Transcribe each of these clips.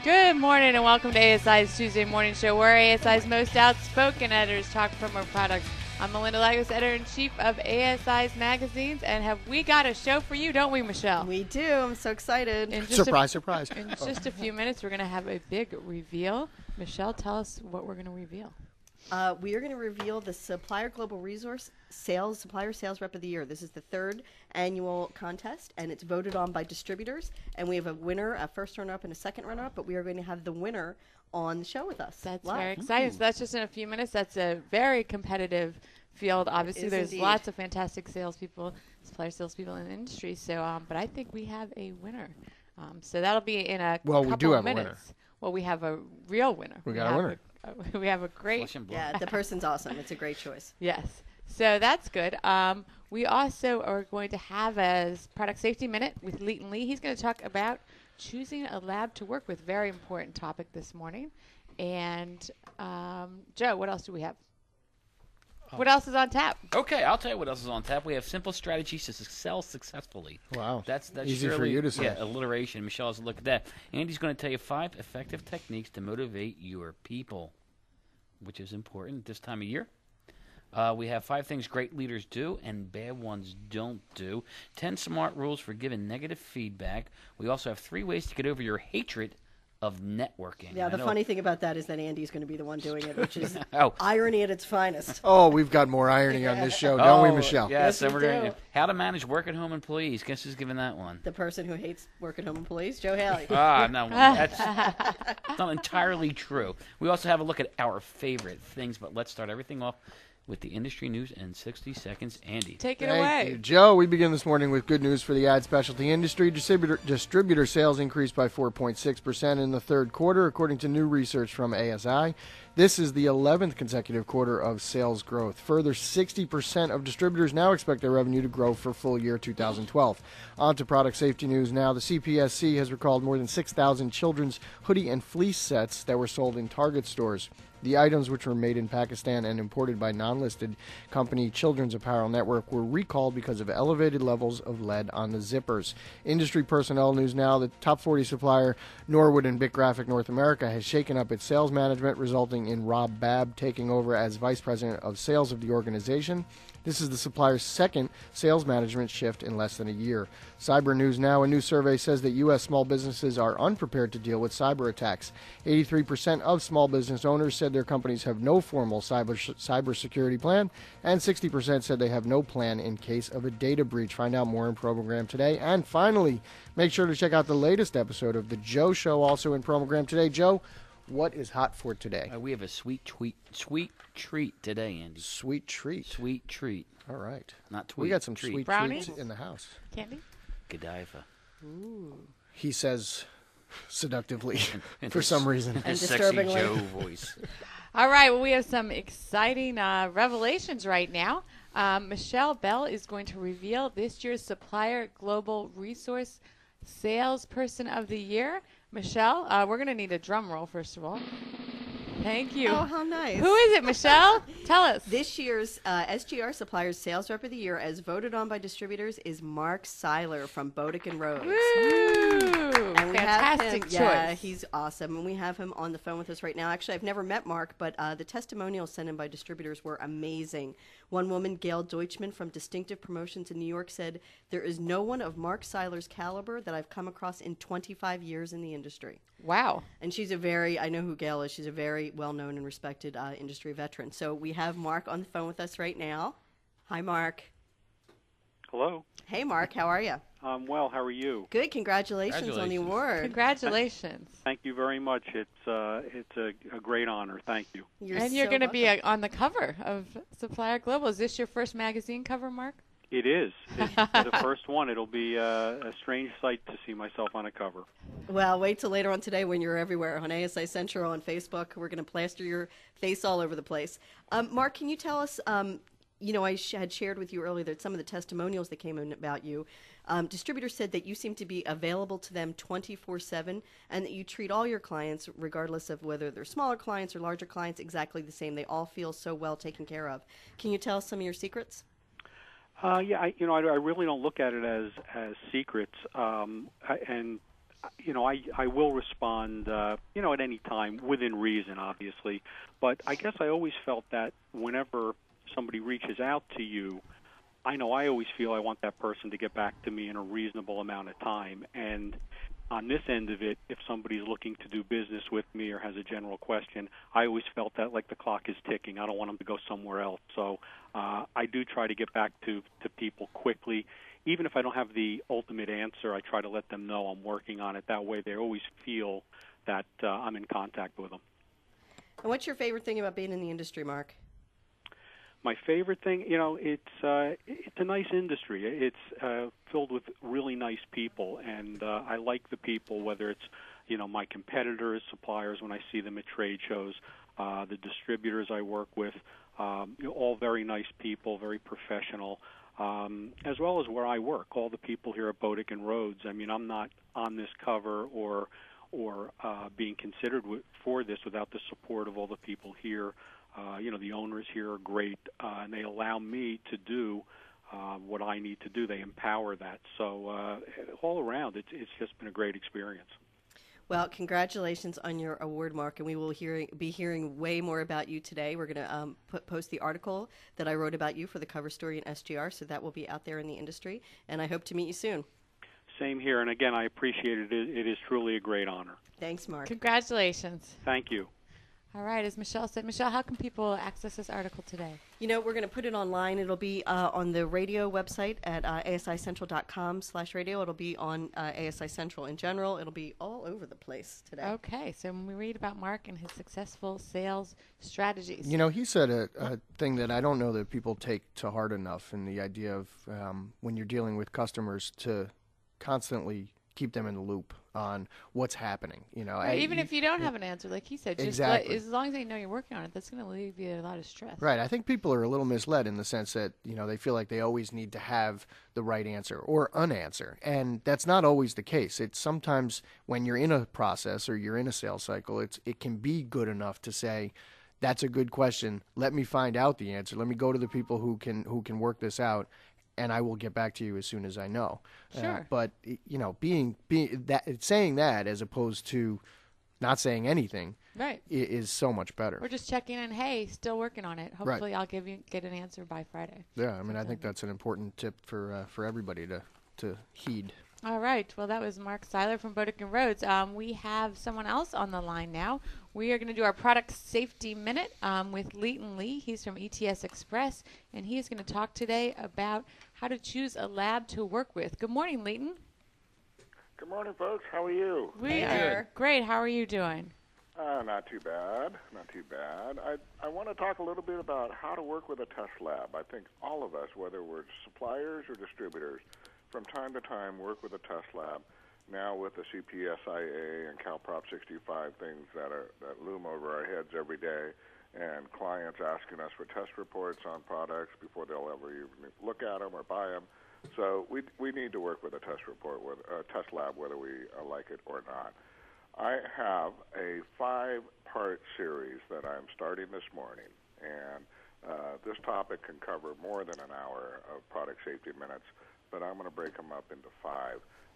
Good morning and welcome to ASI's Tuesday Morning Show, where ASI's most outspoken editors talk from our products. I'm Melinda Lagos, editor-in-chief of ASI's magazines, and have we got a show for you, don't we, Michelle? We do. I'm so excited. Surprise. In just a few minutes, we're going to have a big reveal. Michelle, tell us what we're going to reveal. We are going to reveal the Supplier Global Resource Supplier Sales Rep of the Year. This is the third annual contest, and it's voted on by distributors. And we have a winner, a first runner-up, and a second runner-up. But we are going to have the winner on the show with us. That's live. very exciting. So that's just in a few minutes. That's a very competitive field. Obviously, there's indeed. lots of fantastic salespeople, supplier salespeople in the industry. So, but I think we have a winner. So that'll be in a couple we do of have a winner. minutes. Well, we have a real winner. We got a winner. We have a great. Yeah, the person's awesome. It's a great choice. Yes. So that's good. We also are going to have a product safety minute with Leighton Lee. He's going to talk about choosing a lab to work with. Very important topic this morning. And Joe, what else do we have? What else is on tap? Okay, I'll tell you what else is on tap. We have simple strategies to sell successfully. Wow. That's easy for surely- you to say. Yeah, alliteration. Michelle has a look at that. Andy's going to tell you 5 effective techniques to motivate your people, which is important at this time of year. We have 5 things great leaders do and bad ones don't do. 10 smart rules for giving negative feedback. We also have 3 ways to get over your hatred of networking. Yeah, I the know- funny thing about that is that Andy's going to be the one doing it, which is Oh. irony at its finest. Oh, we've got more irony on this show, don't we, Michelle? Yes, Yes, and we we're going do. to how to manage work-at-home employees. Guess who's giving that one? The person who hates work-at-home employees, Joe Haley. No, that's not entirely true. We also have a look at our favorite things, but let's start everything off with the industry news in 60 seconds. Andy. Take it Thank away. you, Joe. We begin this morning with good news for the ad specialty industry. Distributor sales increased by 4.6% in the third quarter, according to new research from ASI. This is the 11th consecutive quarter of sales growth. Further, 60% of distributors now expect their revenue to grow for full year 2012. On to product safety news now. The CPSC has recalled more than 6,000 children's hoodie and fleece sets that were sold in Target stores. The items, which were made in Pakistan and imported by non-listed company Children's Apparel Network, were recalled because of elevated levels of lead on the zippers. Industry personnel news now. The top 40 supplier, Norwood and Bic Graphic North America, has shaken up its sales management, resulting in Rob Babb taking over as vice president of sales of the organization. This is the supplier's second sales management shift in less than a year. Cyber news now. A new survey says that U.S. small businesses are unprepared to deal with cyber attacks. 83% of small business owners said their companies have no formal cybersecurity plan, and 60% said they have no plan in case of a data breach. Find out more in program today. And finally, make sure to check out the latest episode of The Joe Show, also in program today. Joe, what is hot for today? We have a sweet treat today, Andy. Sweet treat. Sweet treat. All right. Not tweet. We got some treat. sweet Brownies? treats in the house. Candy? Godiva. He says seductively for some reason. His sexy disturbingly. Joe voice. All right. Well, we have some exciting revelations right now. Michelle Bell is going to reveal this year's Supplier Global Resource Salesperson of the Year. Michelle, we're going to need a drum roll, first of all. Thank you. Oh, how nice. Who is it, Michelle? Tell us. This year's SGR Suppliers Sales Rep of the Year, as voted on by distributors, is Mark Seiler from Bodick and Rhodes. Woo! And we have Fantastic him, choice. yeah, he's awesome, and we have him on the phone with us right now. Actually, I've never met Mark, but the testimonials sent in by distributors were amazing. One woman, Gail Deutschman from Distinctive Promotions in New York, said, "There is no one of Mark Seiler's caliber that I've come across in 25 years in the industry." Wow. And she's I know who Gail is. She's a very well-known and respected industry veteran. So we have Mark on the phone with us right now. Hi, Mark. Hello. Hey, Mark. How are you? I'm well. How are you? Good. Congratulations on the Congratulations. award. Congratulations. Thank you very much. It's a great honor. Thank you. You're so going to be welcome. on the cover of Supplier Global. Is this your first magazine cover, Mark? It is. It's the first one. It'll be a strange sight to see myself on a cover. Well, wait till later on today when you're everywhere on ASI Central, on Facebook. We're going to plaster your face all over the place. Mark, can you tell us, I had shared with you earlier that some of the testimonials that came in about you, distributors said that you seem to be available to them 24/7 and that you treat all your clients, regardless of whether they're smaller clients or larger clients, exactly the same. They all feel so well taken care of. Can you tell us some of your secrets? I really don't look at it as secrets. And I will respond, at any time within reason, obviously. But I guess I always felt that whenever somebody reaches out to you, I always feel I want that person to get back to me in a reasonable amount of time. And on this end of it, if somebody's looking to do business with me or has a general question, I always felt that like the clock is ticking. I don't want them to go somewhere else. So I do try to get back to people quickly. Even if I don't have the ultimate answer, I try to let them know I'm working on it. That way they always feel that I'm in contact with them. And what's your favorite thing about being in the industry, Mark? My favorite thing, it's a nice industry. It's filled with really nice people, and I like the people, whether it's, my competitors, suppliers, when I see them at trade shows, the distributors I work with, all very nice people, very professional, as well as where I work, all the people here at Bodick and Rhodes. I mean, I'm not on this cover or being considered for this without the support of all the people here. The owners here are great, and they allow me to do what I need to do. They empower that. So all around, it's just been a great experience. Well, congratulations on your award, Mark, and we will be hearing way more about you today. We're going to post the article that I wrote about you for the cover story in SGR, so that will be out there in the industry, and I hope to meet you soon. Same here, and again, I appreciate it. It is truly a great honor. Thanks, Mark. Congratulations. Thank you. All right, as Michelle said, Michelle, how can people access this article today? We're going to put it online. It'll be on the radio website at asicentral.com/radio. It'll be on ASI Central in general. It'll be all over the place today. Okay, so when we read about Mark and his successful sales strategies. He said a thing that I don't know that people take to heart enough, in the idea of when you're dealing with customers to constantly keep them in the loop on what's happening. Even if you don't have an answer, like he said, just exactly. as long as they know you're working on it, that's going to leave you a lot of stress. Right. I think people are a little misled in the sense that, they feel like they always need to have the right answer or an answer. And that's not always the case. It's sometimes when you're in a process or you're in a sales cycle, it can be good enough to say, that's a good question. Let me find out the answer. Let me go to the people who can work this out, and I will get back to you as soon as I know. Sure. But being that, saying that as opposed to not saying anything, right, is so much better. We're just checking in. Hey, still working on it. Hopefully, I'll get an answer by Friday. Yeah, I mean, I think that's an important tip for everybody to heed. All right. Well, that was Mark Seiler from Bodick and Rhodes. We have someone else on the line now. We are going to do our product safety minute with Leighton Lee. He's from ETS Express, and he is going to talk today about how to choose a lab to work with. Good morning, Leighton. Good morning, folks. How are you? We are great. How are you doing? Not too bad. Not too bad. I want to talk a little bit about how to work with a test lab. I think all of us, whether we're suppliers or distributors, from time to time work with a test lab. Now with the CPSIA and CalProp 65 things that loom over our heads every day, and clients asking us for test reports on products before they'll ever even look at them or buy them. So we need to work with a test report, with a test lab, whether we like it or not. I have a 5-part series that I'm starting this morning, and this topic can cover more than an hour of product safety minutes, but I'm going to break them up into 5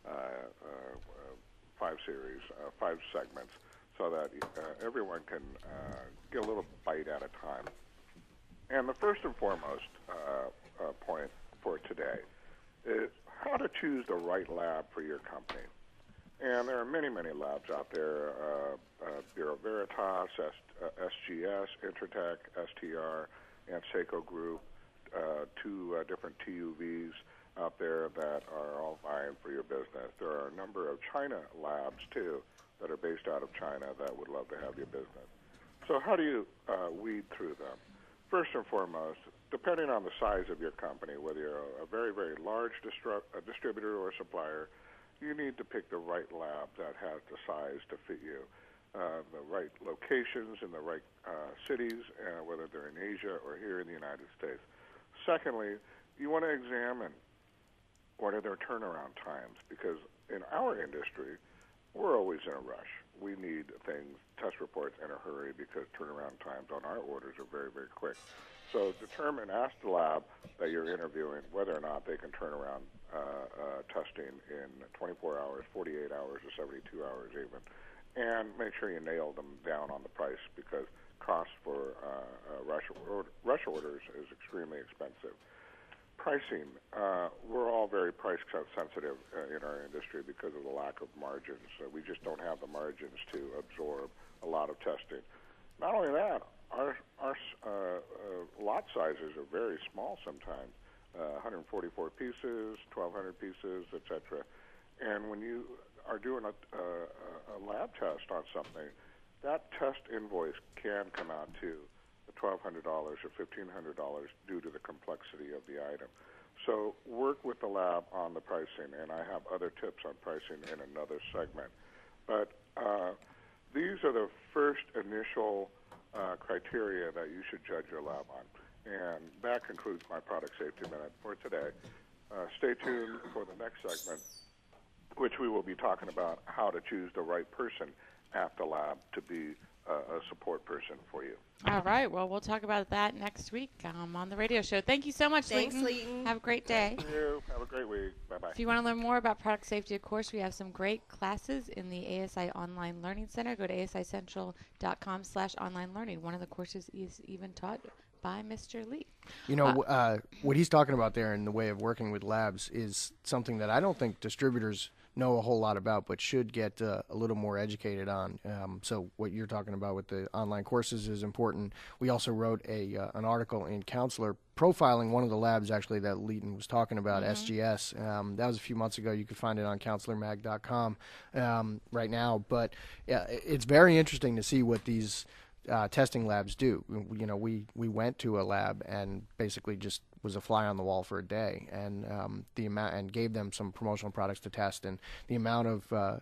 series, 5 segments, so that everyone can get a little bite at a time. And the first and foremost point for today is how to choose the right lab for your company. And there are many, many labs out there, Bureau Veritas, SGS, Intertech, STR, and Seiko Group, 2 different TUVs out there that are all vying for your business. There are a number of China labs, too, that are based out of China that would love to have your business. So how do you weed through them? First and foremost, depending on the size of your company, whether you're a very, very large distributor or supplier, you need to pick the right lab that has the size to fit you, the right locations in the right cities, whether they're in Asia or here in the United States. Secondly, you want to examine what are their turnaround times, because in our industry, we're always in a rush. we need test reports in a hurry because turnaround times on our orders are very, very quick. So ask the lab that you're interviewing whether or not they can turn around testing in 24 hours, 48 hours, or 72 hours even, and make sure you nail them down on the price because cost for rush orders is extremely expensive. Pricing, we're all very price sensitive in our industry because of the lack of margins. We just don't have the margins to absorb a lot of testing. Not only that, our lot sizes are very small sometimes, 144 pieces, 1,200 pieces, etc. And when you are doing a lab test on something, that test invoice can come out to $1,200 or $1,500 due to the complexity of the item. So work with the lab on the pricing, and I have other tips on pricing in another segment. But these are the first initial criteria that you should judge your lab on. And that concludes my Product Safety Minute for today. Stay tuned for the next segment, which we will be talking about how to choose the right person at the lab to be a support person for you. All right. Well, we'll talk about that next week on the radio show. Thank you so much, Thanks, Leighton. Leighton. Have a great day. Thank you. Have a great week. Bye-bye. If you want to learn more about product safety, of course, we have some great classes in the ASI Online Learning Center. Go to asicentral.com/online learning. One of the courses is even taught by Mr. Lee. You know, what he's talking about there in the way of working with labs is something that I don't think distributors know a whole lot about, but should get a little more educated on. So what you're talking about with the online courses is important. We also wrote an article in Counselor profiling one of the labs actually that Leighton was talking about, SGS. That was a few months ago. You could find it on counselormag.com right now. But it's very interesting to see what these testing labs do. You know, we went to a lab and basically just was a fly on the wall for a day, and the amount, and gave them some promotional products to test, and the amount of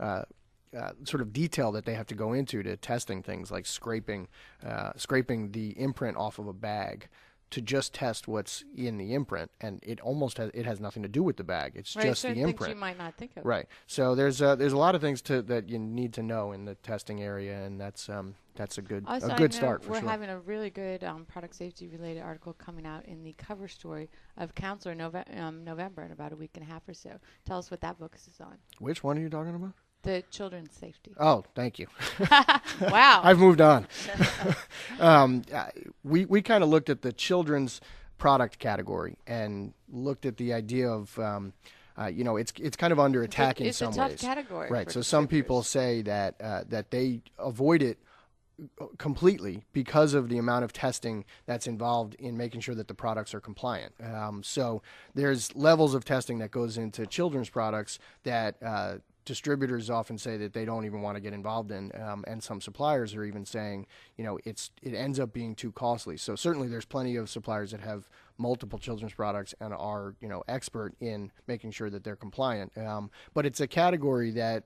sort of detail that they have to go into to testing things like scraping the imprint off of a bag to just test what's in the imprint, and it has nothing to do with the bag. It's just the imprint. Things you might not think of. Right. So there's a lot of things that you need to know in the testing area, and that's a good Also, start for we're sure. having a really good product safety related article coming out in the cover story of Counselor November in about a week and a half or so. Tell us what that book is on. Which one are you talking about? The children's safety. Oh, thank you. Wow. I've moved on. We kind of looked at the children's product category and looked at the idea of it's kind of under attack in some ways. It's a tough category. Right. for So some distributors. people say that they avoid it completely because of the amount of testing that's involved in making sure that the products are compliant. So there's levels of testing that goes into children's products that distributors often say that they don't even want to get involved in, and some suppliers are even saying, it ends up being too costly. So certainly there's plenty of suppliers that have multiple children's products and are, expert in making sure that they're compliant. But it's a category that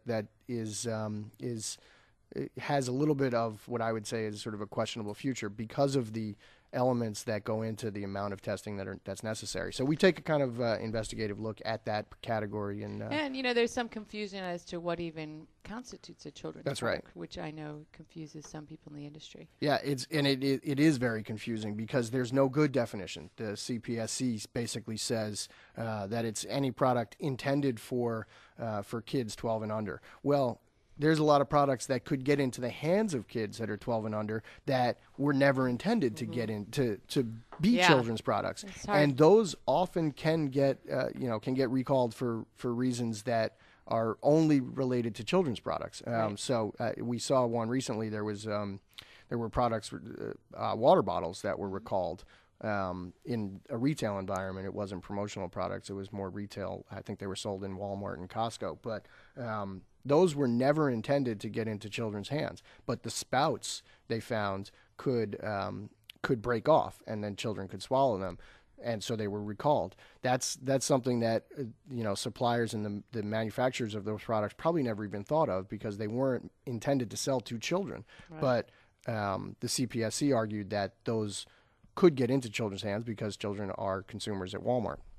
it has a little bit of what I would say is sort of a questionable future because of the elements that go into the amount of testing that's necessary. So we take a kind of investigative look at that category. And there's some confusion as to what even constitutes a children's That's product, right. which I know confuses some people in the industry. Yeah, it is very confusing because there's no good definition. The CPSC basically says that it's any product intended for kids 12 and under. Well, there's a lot of products that could get into the hands of kids that are 12 and under that were never intended to get into to be children's products, and those often can get recalled for reasons that are only related to children's products. Right. So we saw one recently. There were products, water bottles that were recalled. In a retail environment. It wasn't promotional products. It was more retail. I think they were sold in Walmart and Costco. But those were never intended to get into children's hands. But the spouts they found could break off, and then children could swallow them. And so they were recalled. That's something that suppliers and the manufacturers of those products probably never even thought of because they weren't intended to sell to children. Right. But the CPSC argued that those could get into children's hands because children are consumers at Walmart.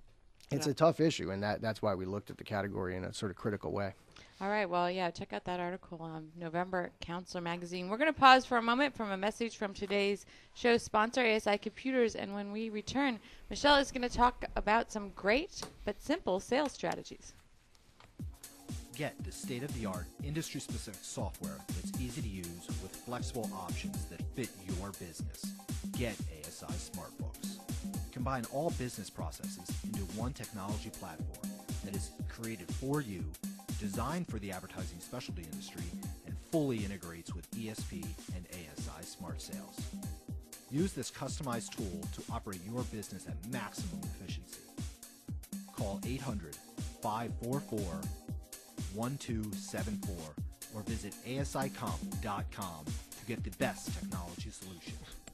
it's a tough issue, and that's why we looked at the category in a sort of critical way. All right. Well, yeah, check out that article on November Counselor Magazine. We're going to pause for a moment from a message from today's show sponsor, ASI Computers. And when we return, Michelle is going to talk about some great but simple sales strategies. Get the state-of-the-art, industry-specific software that's easy to use with flexible options that fit your business. Get ASI SmartBooks. Combine all business processes into one technology platform that is created for you, designed for the advertising specialty industry, and fully integrates with ESP and ASI Smart Sales. Use this customized tool to operate your business at maximum efficiency. Call 800-544-1274 or visit asicomp.com to get the best technology solution.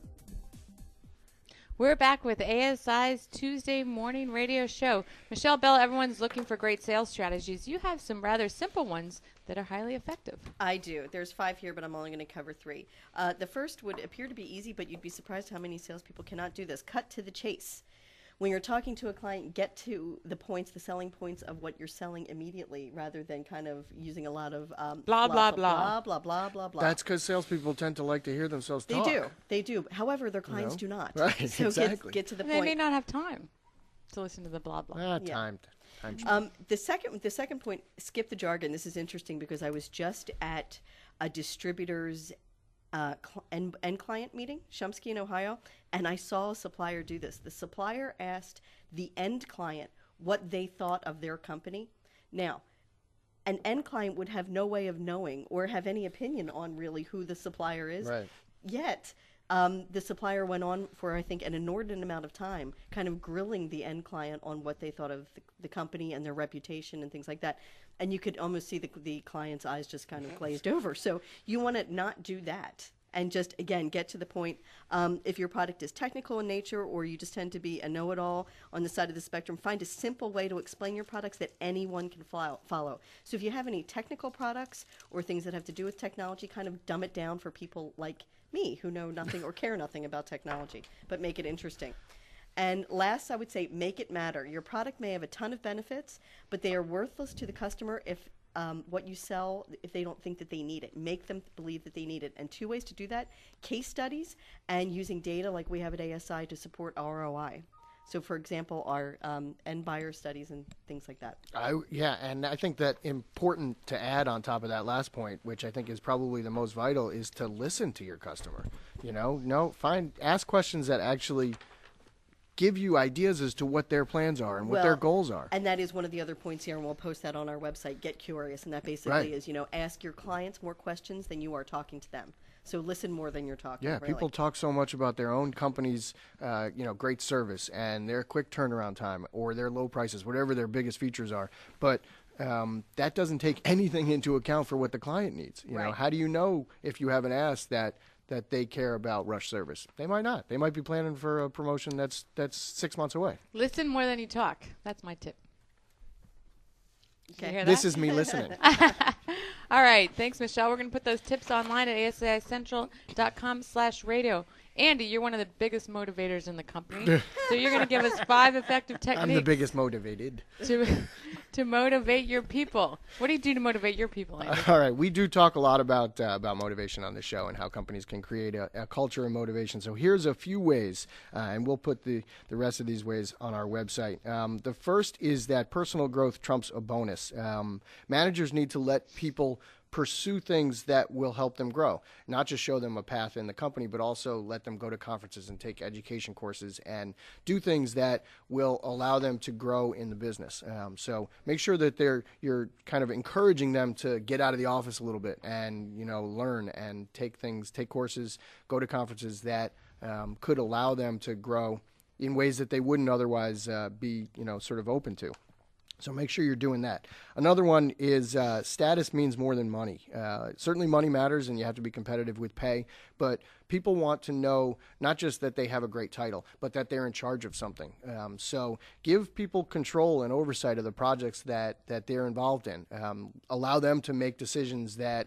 We're back with ASI's Tuesday morning radio show. Michelle Bell, everyone's looking for great sales strategies. You have some rather simple ones that are highly effective. I do. There's 5 here, but I'm only going to cover 3. The first would appear to be easy, but you'd be surprised how many salespeople cannot do this. Cut to the chase. When you're talking to a client, get to the points, the selling points of what you're selling immediately, rather than kind of using a lot of Blah, blah, blah, blah, blah, blah, blah. That's because salespeople tend to like to hear themselves They talk. do. They do. However, their clients do not. Right, So exactly. get to the They point. may not have time to listen to the blah, blah. Yeah. Time. The second point, skip the jargon. This is interesting because I was just at a distributor's end client meeting, Shumsky in Ohio, and I saw a supplier do this. The supplier asked the end client what they thought of their company. Now, an end client would have no way of knowing or have any opinion on really who the supplier is. Right. Yet, the supplier went on for, I think, an inordinate amount of time, kind of grilling the end client on what they thought of the company and their reputation and things like that. And you could almost see the client's eyes just kind of glazed over. So you want to not do that. And just, again, get to the point. If your product is technical in nature or you just tend to be a know-it-all on the side of the spectrum, find a simple way to explain your products that anyone can follow. So if you have any technical products or things that have to do with technology, kind of dumb it down for people like me who know nothing or care nothing about technology, but make it interesting. And last, I would say, make it matter. Your product may have a ton of benefits, but they are worthless to the customer if what you sell, if they don't think that they need it. Make them believe that they need it. And 2 ways to do that: case studies and using data like we have at ASI to support ROI. So, for example, our end buyer studies and things like that. And I think that important to add on top of that last point, which I think is probably the most vital, is to listen to your customer. Ask questions that actually give you ideas as to what their plans are and what their goals are. And that is one of the other points here, and we'll post that on our website, Get Curious, and that basically is, ask your clients more questions than you are talking to them. So listen more than you're talking. Yeah, really. people talk so much about their own company's, great service and their quick turnaround time or their low prices, whatever their biggest features are. But that doesn't take anything into account for what the client needs. You know, how do you know if you haven't asked that they care about rush service? They might not. They might be planning for a promotion that's 6 months away. Listen more than you talk. That's my tip. Did you hear This that? is me listening. All right. Thanks, Michelle. We're going to put those tips online at asicentral.com/radio. Andy, you're one of the biggest motivators in the company. So you're going to give us 5 effective techniques. I'm the biggest motivated. To motivate your people. What do you do to motivate your people, Andy? All right. We do talk a lot about motivation on the show and how companies can create a culture of motivation. So here's a few ways, and we'll put the rest of these ways on our website. The first is that personal growth trumps a bonus. Managers need to let people pursue things that will help them grow, not just show them a path in the company, but also let them go to conferences and take education courses and do things that will allow them to grow in the business. So make sure that you're kind of encouraging them to get out of the office a little bit and, learn and take courses, go to conferences that could allow them to grow in ways that they wouldn't otherwise be, sort of open to. So make sure you're doing that. Another one is status means more than money. Certainly money matters and you have to be competitive with pay, but people want to know not just that they have a great title, but that they're in charge of something. So give people control and oversight of the projects that they're involved in. Allow them to make decisions that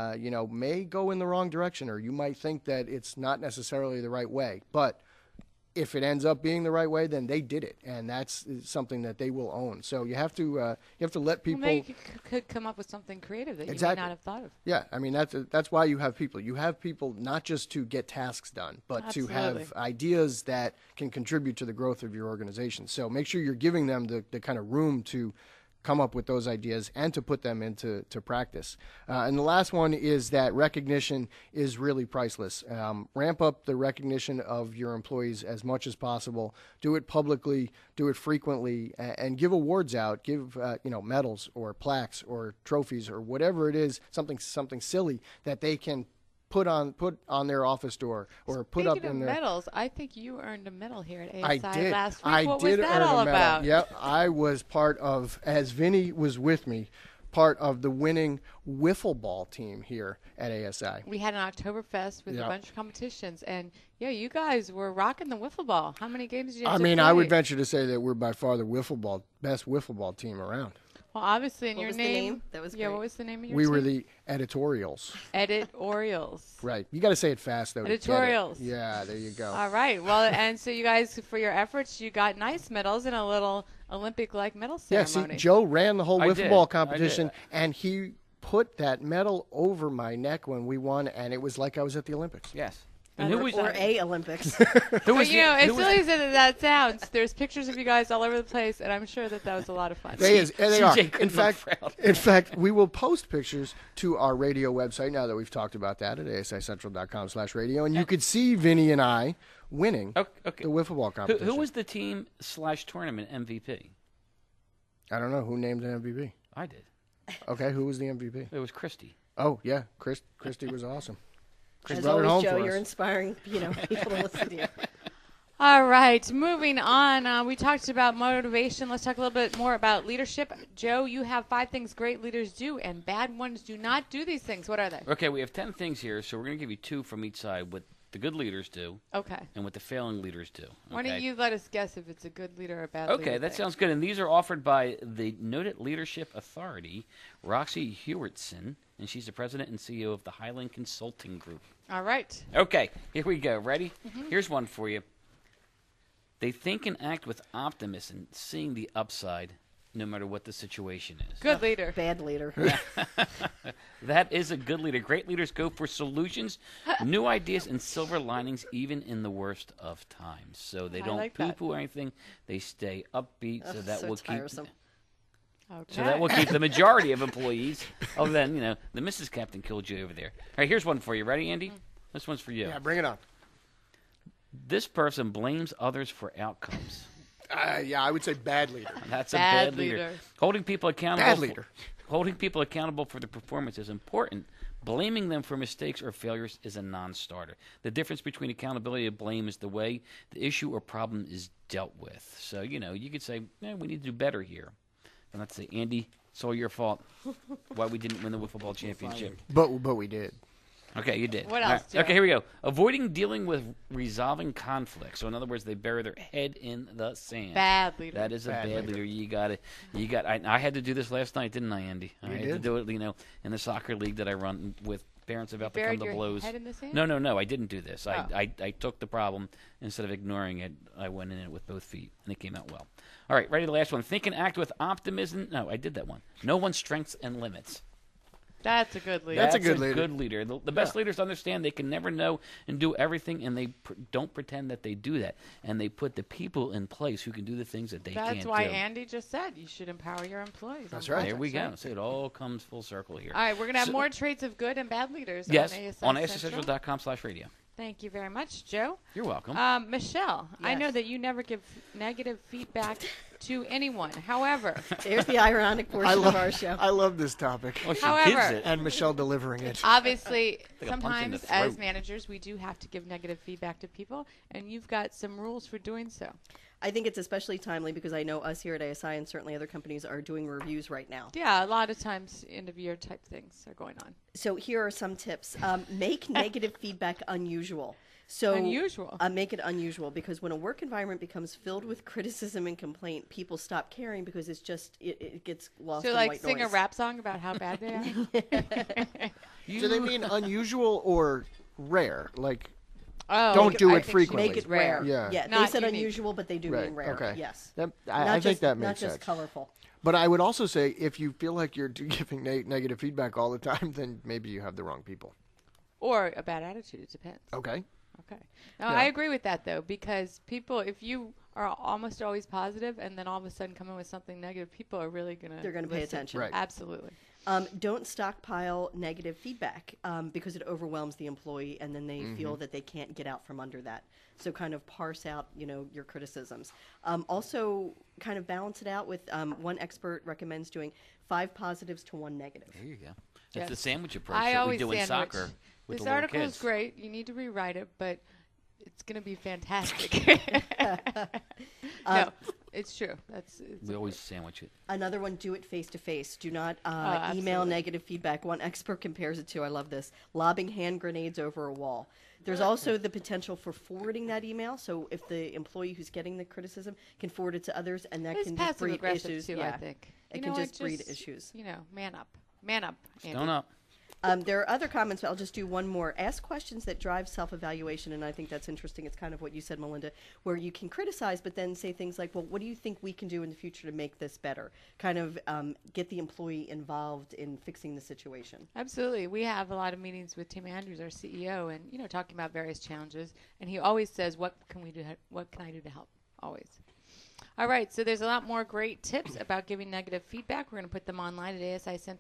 may go in the wrong direction, or you might think that it's not necessarily the right way, but if it ends up being the right way, then they did it, and that's something that they will own. So you have to let people. Well, maybe you could come up with something creative that Exactly. you may not have thought of. Yeah, I mean that's why you have people. You have people not just to get tasks done, but Absolutely. to have ideas that can contribute to the growth of your organization. So make sure you're giving them the kind of room to come up with those ideas and to put them into practice. And the last one is that recognition is really priceless. Ramp up the recognition of your employees as much as possible. Do it publicly, do it frequently, and give awards out. Give medals or plaques or trophies or whatever it is, something silly that they can put on their office door or put up Speaking in of their medals, I think you earned a medal here at ASI I did. last week. I What did was that earn all a medal. about? Yep, I was part of, as Vinny was with me, part of the winning wiffle ball team here at ASI. We had an Oktoberfest with Yep. a bunch of competitions, and you guys were rocking the wiffle ball. How many games did you have I to mean, play? I would venture to say that we're by far the best wiffle ball team around. Well, obviously, in What your was the name? That was yeah. great. What was the name of your We team? were the editorials. Editorials. Right. You got to say it fast, though. to get it. Editorials. Yeah, there you go. All right. Well, and so you guys, for your efforts, you got nice medals and a little Olympic-like medal Yeah, ceremony. see, Joe ran the whole I wiffle did. ball I competition, did. and he put that medal over my neck when we won, and it was like I was at the Olympics. Yes. And who was or a Olympics. who But was the- as who was- silly as that sounds, there's pictures of you guys all over the place, and I'm sure that was a lot of fun. They are. CJ couldn't In look fact, proud. we will post pictures to our radio website now that we've talked about that at asicentral.com/radio, and you could see Vinny and I winning Okay. the wiffle ball Who, competition. who was the team / tournament MVP? I don't know who named the MVP. I did. Okay, who was the MVP? It was Christy. Oh yeah, Christy was awesome. Chris As brought it home always, Joe, for you're us. inspiring people to listen to you. All right, moving on. We talked about motivation. Let's talk a little bit more about leadership. Joe, you have 5 things great leaders do, and bad ones do not do these things. What are they? Okay, we have 10 things here, so we're going to give you 2 from each side, what the good leaders do Okay. and what the failing leaders do. Why don't okay? you let us guess if it's a good leader or a bad leader? Okay, that thing? sounds good. And these are offered by the noted leadership authority, Roxy Hewitson, and she's the president and CEO of the Highland Consulting Group. All right. Okay, here we go. Ready? Mm-hmm. Here's one for you. They think and act with optimism, seeing the upside no matter what the situation is. Good leader. Bad leader. That is a good leader. Great leaders go for solutions, new ideas, and silver linings, even in the worst of times. So they I don't like that. poo-poo anything. They stay upbeat, so that so will tiresome. keep. Okay. So that will keep the majority of employees. Other than the Mrs. Captain killed you over there. All right, here's one for you. Ready, Andy? This one's for you. Yeah, bring it on. This person blames others for outcomes. Yeah, I would say bad leader. That's Bad a bad leader. leader. Holding people accountable. Bad leader. Holding people accountable for their performance is important. Blaming them for mistakes or failures is a non-starter. The difference between accountability and blame is the way the issue or problem is dealt with. So, you could say, we need to do better here. And let's say, Andy, it's all your fault why we didn't win the wiffle ball championship. But we did. Okay, you did. What All else, right. Joe? Okay, here we go. Avoiding dealing with resolving conflict. So, in other words, they bury their head in the sand. Bad leader. That is a Bad bad leader. leader. I had to do this last night, didn't I, Andy? I had to did. do it, in the soccer league that I run with parents about to come Buried to your blows. head in the sand? No, I didn't do this. Oh. I took the problem instead of ignoring it. I went in it with both feet, and it came out well. All right, ready? The last one. Think and act with optimism. No, I did that one. Know one's strengths and limits. That's a good leader. That's a good leader. Good leader. The best leaders understand they can never know and do everything, and they don't pretend that they do that. And they put the people in place who can do the things that they That's can't why do. Andy just said you should empower your employees. That's on right. There we go. projects, So it all comes full circle here. All right, we're going to have So- more traits of good and bad leaders Yes, on on ASI Central. ASCentral.com/radio. Thank you very much, Joe. You're welcome. Michelle, I know Yes. that you never give negative feedback to anyone. However, There's the ironic portion of our show. I love this topic. Oh, she however- gives it. And Michelle delivering it. obviously, Like a punch in the sometimes as throat. managers, we do have to give negative feedback to people, and you've got some rules for doing so. I think it's especially timely because I know us here at ASI and certainly other companies are doing reviews right now. Yeah, a lot of times end of year type things are going on. So here are some tips. Make negative feedback unusual. So Unusual? Make it unusual because when a work environment becomes filled with criticism and complaint, people stop caring because it's just it gets lost So, in like, white sing noise. a rap song about how bad they are? Do they mean unusual or rare? Like, Oh, Don't okay, do I it think she frequently. Make it rare. rare. Yeah. They Not said unique. unusual, but they do Right, mean rare. okay. Yes. I think that not makes just sense. colorful. But I would also say if you feel like you're giving negative feedback all the time, then maybe you have the wrong people. Or a bad attitude. It depends. Okay. Okay. No, Yeah. I agree with that, though, because people, if you are almost always positive and then all of a sudden come in with something negative, people are really going to They're gonna pay attention. Right. Absolutely. Don't stockpile negative feedback because it overwhelms the employee, and then they feel that they can't get out from under that. So kind of parse out, your criticisms. Also, kind of balance it out with one expert recommends doing 5 positives to 1 negative. There you go. That's Yes. the sandwich approach I that we always do in sandwich. soccer with This the little article kids. is great. You need to rewrite it, but it's going to be fantastic. No, it's true. We always sandwich it. Another one, do it face to face. Do not email absolutely. negative feedback. One expert compares it to, I love this, lobbing hand grenades over a wall. There's also the potential for forwarding that email. So if the employee who's getting the criticism can forward it to others, and that It's can just passive breed aggressive issues. too. Yeah. I think It You can know, just breed issues. Man up, Andy. Stone up. There are other comments, but I'll just do one more. Ask questions that drive self-evaluation, and I think that's interesting. It's kind of what you said, Melinda, where you can criticize, but then say things like, well, what do you think we can do in the future to make this better? Kind of get the employee involved in fixing the situation. Absolutely. We have a lot of meetings with Tim Andrews, our CEO, and talking about various challenges. And he always says, "What can we do? What can I do to help?" Always. All right. So there's a lot more great tips about giving negative feedback. We're going to put them online at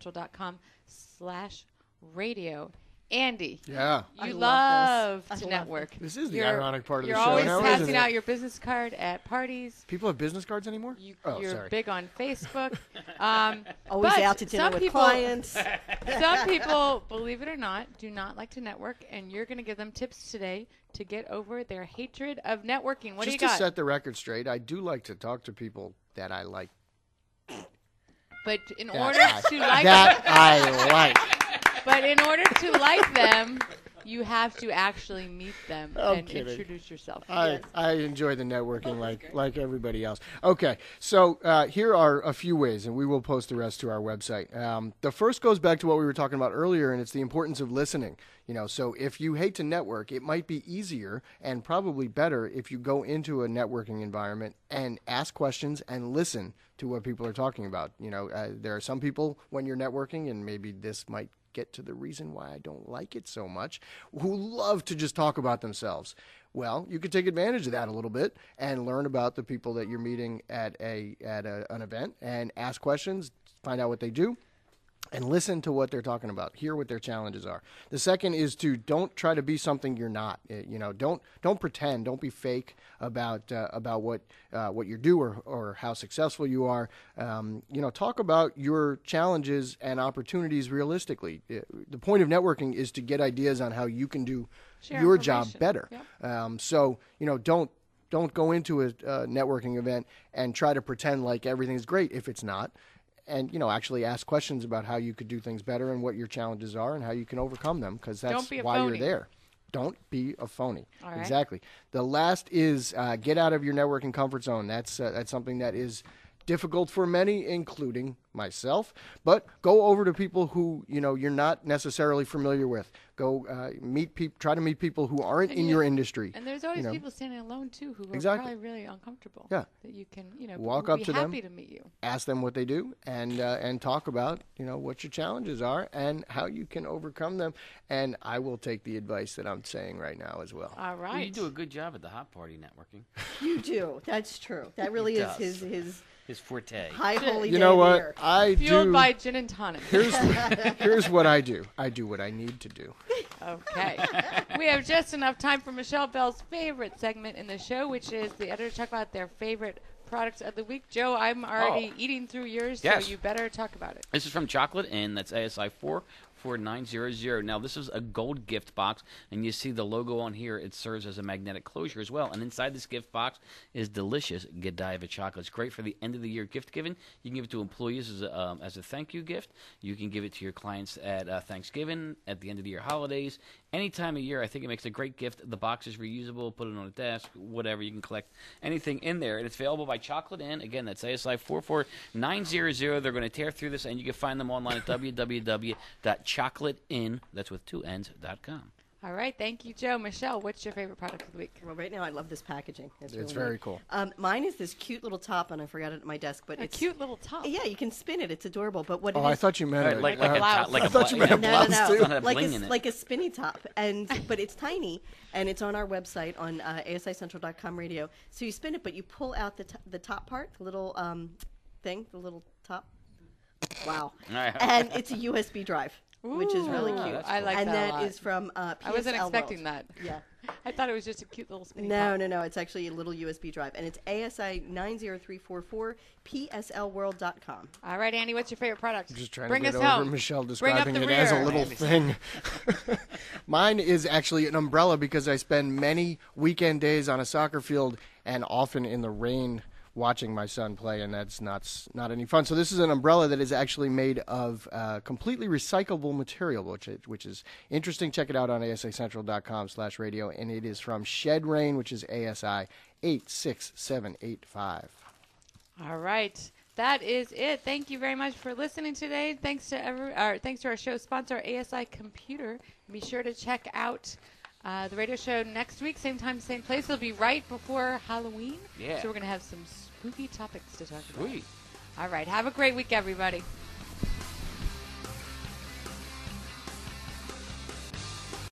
asicentral.com/radio. Andy, Yeah. I you love love this. to I love network. This is the You're- ironic part of the You're show always now, isn't passing it? out your business card at parties. People have business cards anymore? You're sorry. big on Facebook. Always but out to dinner some with people- clients. Some people, believe it or not, do not like to network, and you're going to give them tips today to get over their hatred of networking. What do you Just to got? set the record straight, I do like to talk to people that I like. But in That order I- to like that I like. but in order to like them, you have to actually meet them I'm and kidding. introduce yourself. I enjoy the networking like everybody else. Okay, so here are a few ways, and we will post the rest to our website. The first goes back to what we were talking about earlier, and it's the importance of listening. So if you hate to network, it might be easier and probably better if you go into a networking environment and ask questions and listen to what people are talking about. There are some people when you're networking, and maybe this might get to the reason why I don't like it so much, who love to just talk about themselves. Well, you could take advantage of that a little bit and learn about the people that you're meeting at an event and ask questions, find out what they do, and listen to what they're talking about. Hear what their challenges are. The second is to don't try to be something you're not. Don't pretend. Don't be fake about what you do or how successful you are. Talk about your challenges and opportunities realistically. The point of networking is to get ideas on how you can do Share your job information. better. Yep. Don't go into a networking event and try to pretend like everything's great if it's not. And, actually ask questions about how you could do things better and what your challenges are and how you can overcome them, because that's Don't be a why phony. you're there. Don't be a phony. All right. Exactly. The last is get out of your networking comfort zone. That's something that is difficult for many, including myself. But go over to people who you're not necessarily familiar with. Go try to meet people who aren't in your industry. And there's always people standing alone, too, who are Exactly. probably really uncomfortable. Yeah. That you can, Walk will up be to them. happy to meet you. Ask them what they do and talk about what your challenges are and how you can overcome them. And I will take the advice that I'm saying right now as well. All right. Well, you do a good job at the hot party networking. You do. That's true. That really is does. his His forte. high holy You day know of the what? year. I Fueled do. by gin and tonic. Here's what I do. I do what I need to do. Okay. We have just enough time for Michelle Bell's favorite segment in the show, which is the editor talk about their favorite products of the week. Joe, I'm already eating through yours, Yes. so you better talk about it. This is from Chocolate Inn. That's ASI 44900. Now, this is a gold gift box, and you see the logo on here. It serves as a magnetic closure as well. And inside this gift box is delicious Godiva chocolate. It's great for the end-of-the-year gift giving. You can give it to employees as a thank you gift. You can give it to your clients at Thanksgiving, at the end-of-the-year holidays. Any time of year, I think it makes a great gift. The box is reusable. Put it on a desk, whatever. You can collect anything in there. And it's available by Chocolate Inn. Again, that's ASI 44900. They're going to tear through this, and you can find them online at www.chocolateinn, that's with 2 N's.com. All right. Thank you, Joe. Michelle, what's your favorite product of the week? Well, right now I love this packaging. It's really very neat. cool. Mine is this cute little top, and I forgot it at my desk. But A it's cute little top. Yeah, you can spin it. It's adorable. But what Oh, it I is, thought you meant Right, it. like a a blouse. like I a thought you meant a no, blouse, no, too. It's not a like bling in it. like a spinny top, but it's tiny, and it's on our website on asicentral.com radio. So you spin it, but you pull out the top part, the little thing, the little top. Wow, and it's a USB drive, which is really Ooh, cute. that's I like and that a that lot. is from PSL I wasn't expecting World. that. Yeah. I thought it was just a cute little spinny No, top. no. It's actually a little USB drive, and it's ASI 90344 PSLWorld.com. All right, Andy, what's your favorite product? Just trying Bring to get us over home. Michelle Bring up describing the it as a rear. little thing. Mine is actually an umbrella because I spend many weekend days on a soccer field and often in the rain watching my son play, and that's not any fun. So this is an umbrella that is actually made of completely recyclable material, which is interesting. Check it out on asicentral.com/radio, and it is from Shed Rain, which is ASI 86785. All right. That is it. Thank you very much for listening today. Thanks to thanks to our show sponsor, ASI Computer. Be sure to check out the radio show next week, same time, same place. It'll be right before Halloween. Yeah. So we're going to have some spooky topics to talk about. Sweet. All right. Have a great week, everybody.